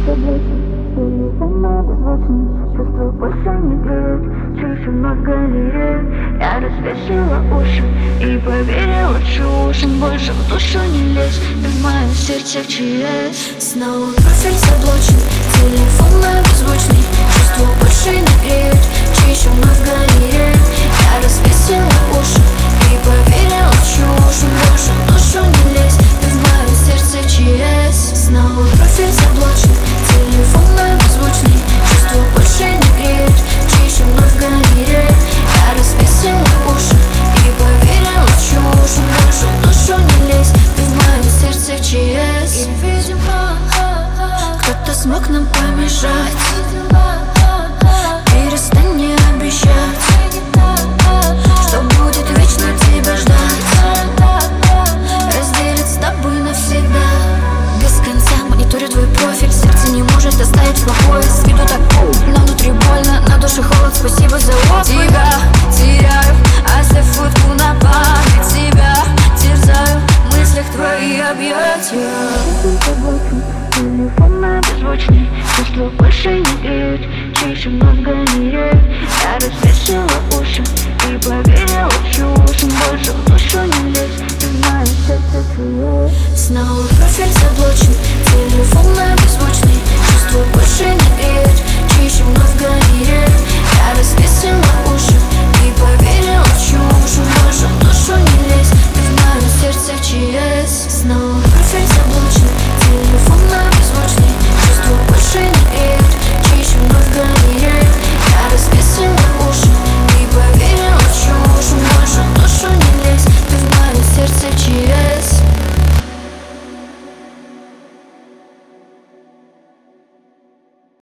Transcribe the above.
Чувство больше не греет, чуть вновь горит. Я развесила уши и поверила чушам. Больше в душу не лезь, ты в мое сердце в ЧС. Снова профиль заблочен, телефон на беззвучный. Чувство больше не греет, чуть вновь горит. Я развесила уши и поверила чушам. Больше в душу не лезь, ты в мое сердце в ЧС. Снова профиль заблочен, телефон на беззвучный. Чувство больше не греет, чуть вновь горит. Я развесила уши и поверила чушам. Больше в душу не лезь, ты в мое сердце в ЧС. И видимо, кто-то смог нам помешать. Перестань не обещать, что будет вечно тебя ждать. Разделит с тобой навсегда. Без конца мониторю твой профиль. Сердце не может оставить в покое. С виду так, но внутри больно, на душе холод. Спасибо за опыт. Тебя теряю, оставь фотку на память. Тебя терзаю в мыслях твои объятия. Телефон на беззвучный, чувство больше не греет, чуть вновь горит. Я развесила уши и поверила чушам. Больше в душу не лезь, ты в мое сердце твое. Снова профиль заблочен, телефон на беззвучный.